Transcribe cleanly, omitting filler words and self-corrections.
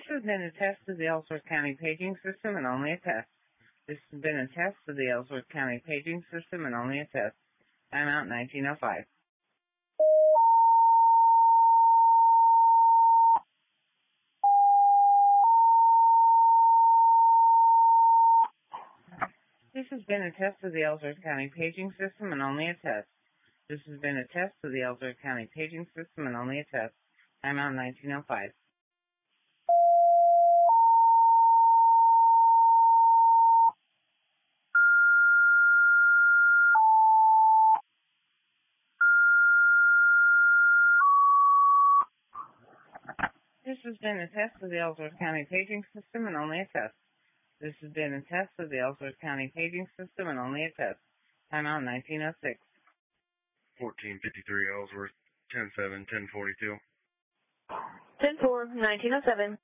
has been a test of the Ellsworth County paging system and only a test. This has been a test of the Ellsworth County paging system and only a test. Timeout 1905. This has been a test of the Ellsworth County paging system and only a test. This has been a test of the Ellsworth County paging system and only a test. Timeout 1905. This has been a test of the Ellsworth County paging system and only a test. This has been a test of the Ellsworth County paging system and only a test. Timeout 1906. 1453 Ellsworth, 10-7, 1042. 10-4, 1907.